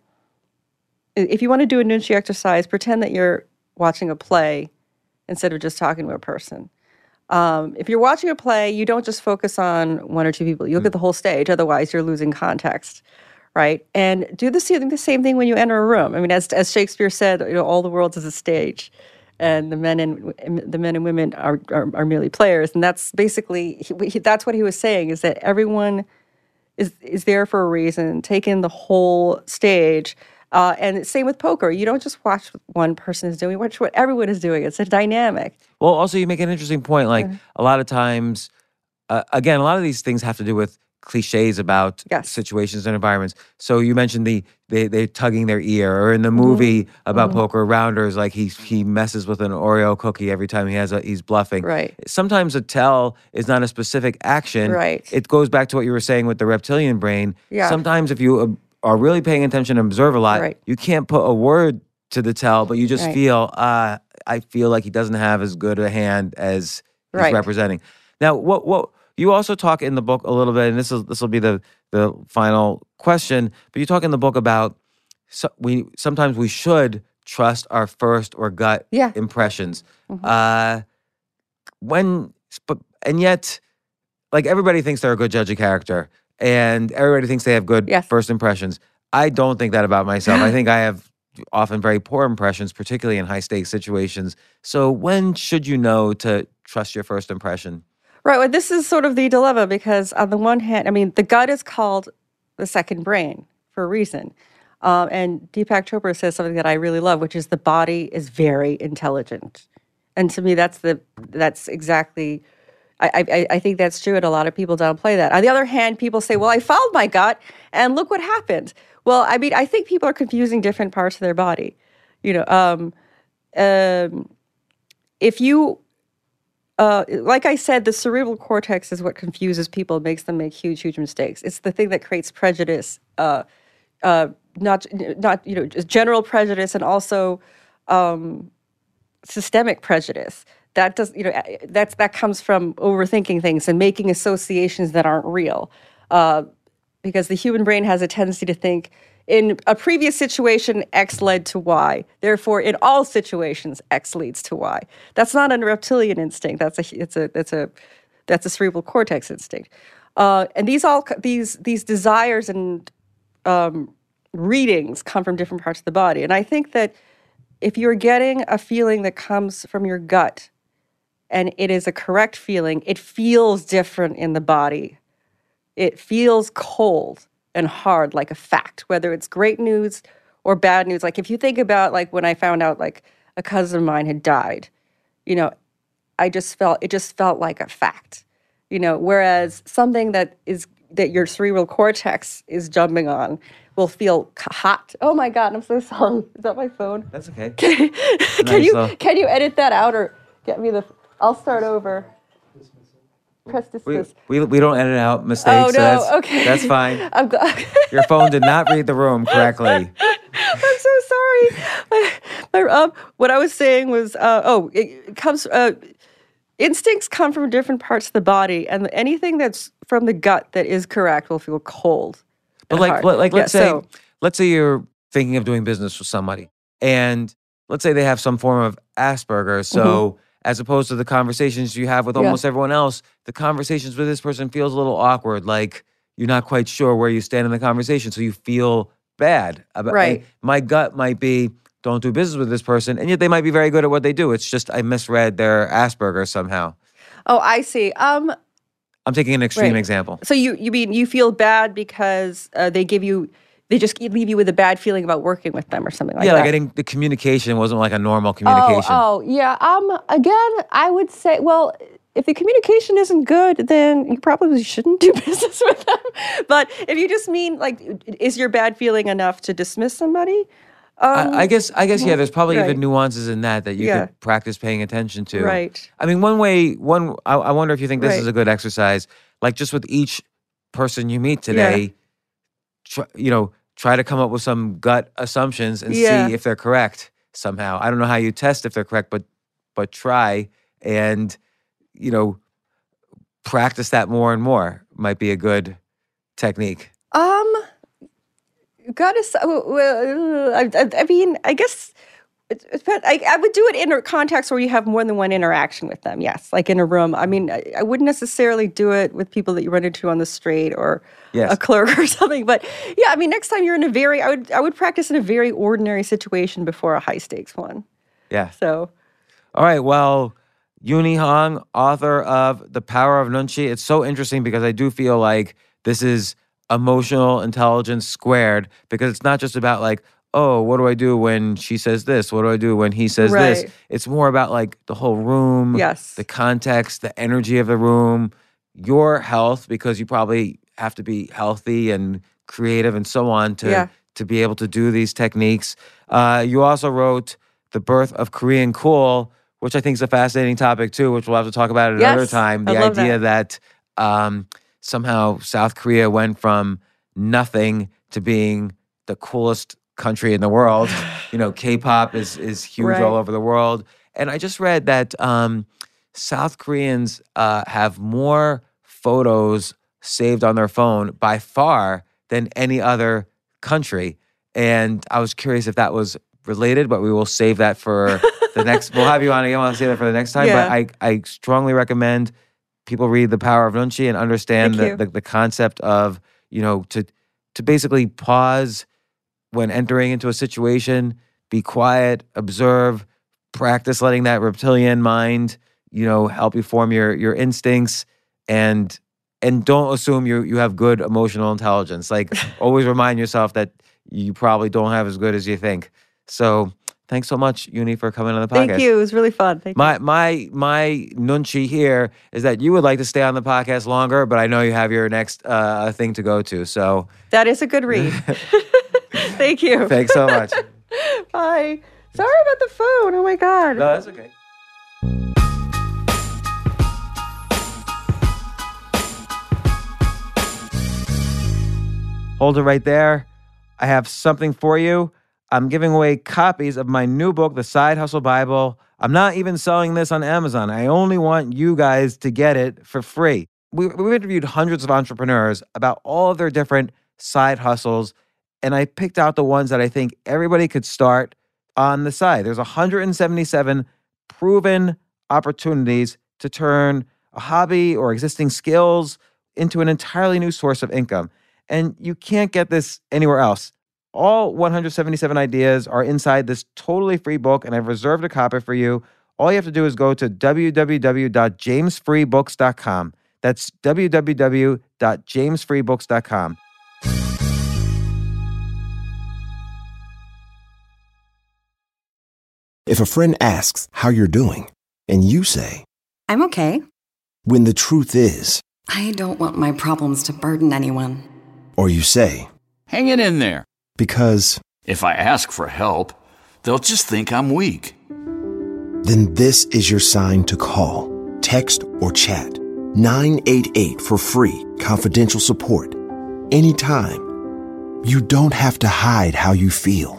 If you want to do a Nunchi exercise, pretend that you're watching a play instead of just talking to a person. Um, if you're watching a play, you don't just focus on one or two people. You look at the whole stage. Otherwise, you're losing context. Right, and do the same, the same thing when you enter a room. I mean, as as Shakespeare said, you know, all the world is a stage, and the men and the men and women are are, are merely players. And that's basically he, that's what he was saying, is that everyone is is there for a reason. Take in the whole stage, uh, and same with poker. You don't just watch what one person is doing. You watch what everyone is doing. It's a dynamic. Well, also you make an interesting point. Like a lot of times, uh, again, a lot of these things have to do with cliches about Yes. situations and environments. So you mentioned the they they tugging their ear, or in the movie Mm-hmm. about poker, Rounders, like he he messes with an Oreo cookie every time he has a he's bluffing. Right. Sometimes a tell is not a specific action. Right. It goes back to what you were saying with the reptilian brain. Yeah. Sometimes if you uh, are really paying attention and observe a lot, Right. you can't put a word to the tell, but you just Right. feel uh I feel like he doesn't have as good a hand as he's Right. representing. Now, what what you also talk in the book a little bit, and this is this will be the the final question. But you talk in the book about so we sometimes we should trust our first or gut Yeah. impressions. Uh, when but and yet, like everybody thinks they're a good judge of character, and everybody thinks they have good Yes. first impressions. I don't think that about myself. I think I have often very poor impressions, particularly in high stakes situations. So when should you know to trust your first impression? Right. Well, this is sort of the dilemma because on the one hand, I mean, the gut is called the second brain for a reason. Um, and Deepak Chopra says something that I really love, which is the body is very intelligent. And to me, that's the that's exactly, I, I, I think that's true, and a lot of people downplay that. On the other hand, people say, well, I followed my gut, and look what happened. Well, I mean, I think people are confusing different parts of their body. You know, um, um, if you... Uh, like I said, the cerebral cortex is what confuses people, makes them make huge, huge mistakes. It's the thing that creates prejudice, uh, uh, not not you know just general prejudice, and also um, systemic prejudice. That does you know that's that comes from overthinking things and making associations that aren't real, uh, because the human brain has a tendency to think, in a previous situation, X led to Y. Therefore, in all situations, X leads to Y. That's not a reptilian instinct. That's a it's a that's a that's a cerebral cortex instinct. Uh, and these all these these desires and um, readings come from different parts of the body. And I think that if you're getting a feeling that comes from your gut, and it is a correct feeling, it feels different in the body. It feels cold and hard, like a fact, whether it's great news or bad news. Like if you think about like when I found out like a cousin of mine had died, you know, I just felt, it just felt like a fact, you know, whereas something that is, that your cerebral cortex is jumping on will feel hot. Oh my God, I'm so sorry. Is that my phone? That's okay. Can, can nice, you, though. can you edit that out or get me the, I'll start over. Press dismiss. We, we we don't edit out mistakes. Oh, no, so that's, okay. That's fine. I'm glad. Your phone did not read the room correctly. I'm so sorry. My, my, um, what I was saying was, uh, oh, it, it comes, uh, instincts come from different parts of the body, and anything that's from the gut that is correct will feel cold. But like, hard. like, like let's Yeah, say, so- let's say you're thinking of doing business with somebody, and let's say they have some form of Asperger's. So, Mm-hmm. as opposed to the conversations you have with almost Yeah. everyone else, the conversations with this person feels a little awkward. Like you're not quite sure where you stand in the conversation, so you feel bad about. Right. I- my gut might be, don't do business with this person, and yet they might be very good at what they do. It's just I misread their Asperger's somehow. Oh, I see. Um, I'm taking an extreme Right. example. so you, you mean you feel bad because uh, they give you, they just leave you with a bad feeling about working with them or something like yeah, that? like I think the communication wasn't like a normal communication. Oh, oh, yeah. Um, again, I would say, well, if the communication isn't good, then you probably shouldn't do business with them. But if you just mean like, is your bad feeling enough to dismiss somebody? Um, I, I guess, I guess, yeah. There's probably right. even nuances in that that you Yeah. could practice paying attention to. Right. I mean, one way, one. I, I wonder if you think this Right. is a good exercise. Like just with each person you meet today, try, you know, try to come up with some gut assumptions and Yeah. see if they're correct somehow. I don't know how you test if they're correct, but but try and you know practice that more and more. Might be a good technique. Um, gotta. s- Well, I, I, I mean, I guess. It's, it's, but I, I would do it in a context where you have more than one interaction with them. Yes, like in a room. I mean, I, I wouldn't necessarily do it with people that you run into on the street or Yes. a clerk or something. But yeah, I mean, next time you're in a very, I would, I would practice in a very ordinary situation before a high stakes one. Yeah. So All right. Well, Yuni Hong, author of The Power of Nunchi. It's so interesting because I do feel like this is emotional intelligence squared because it's not just about like, oh, what do I do when she says this? What do I do when he says this? Right. It's more about like the whole room, Yes. the context, the energy of the room, your health, because you probably have to be healthy and creative and so on to, Yeah. to be able to do these techniques. Uh, you also wrote The Birth of Korean Cool, which I think is a fascinating topic too, which we'll have to talk about at another Yes, time. I The love idea that, um, somehow South Korea went from nothing to being the coolest country in the world. You know, K-pop is is huge Right. all over the world. And I just read that um, South Koreans uh, have more photos saved on their phone by far than any other country. And I was curious if that was related, but we will save that for the next. We'll have you on again. I'll save that for the next time. Yeah. But I, I strongly recommend people read The Power of Nunchi and understand Thank the, you. the, the concept of, you know, to to basically pause when entering into a situation, be quiet, observe, practice letting that reptilian mind, you know, help you form your your instincts, and and don't assume you you have good emotional intelligence. Like, always remind yourself that you probably don't have as good as you think. So thanks so much, Uni, for coming on the podcast. Thank you. It was really fun. Thank my you. my my nunchi here is that you would like to stay on the podcast longer, but I know you have your next uh, thing to go to. So that is a good read. Thank you. Thanks so much. Bye. Sorry about the phone. Oh my God. No, that's okay. Hold it right there. I have something for you. I'm giving away copies of my new book, The Side Hustle Bible. I'm not even selling this on Amazon. I only want you guys to get it for free. We, we've interviewed hundreds of entrepreneurs about all of their different side hustles, and I picked out the ones that I think everybody could start on the side. There's one hundred seventy-seven proven opportunities to turn a hobby or existing skills into an entirely new source of income. And you can't get this anywhere else. All one hundred seventy-seven ideas are inside this totally free book, and I've reserved a copy for you. All you have to do is go to w w w dot james free books dot com. That's w w w dot james free books dot com. If a friend asks how you're doing, and you say, I'm okay. when the truth is, I don't want my problems to burden anyone. or you say, Hang it in there. because, If I ask for help, they'll just think I'm weak. then this is your sign to call, text, or chat nine eight eight for free, confidential support. Anytime. You don't have to hide how you feel.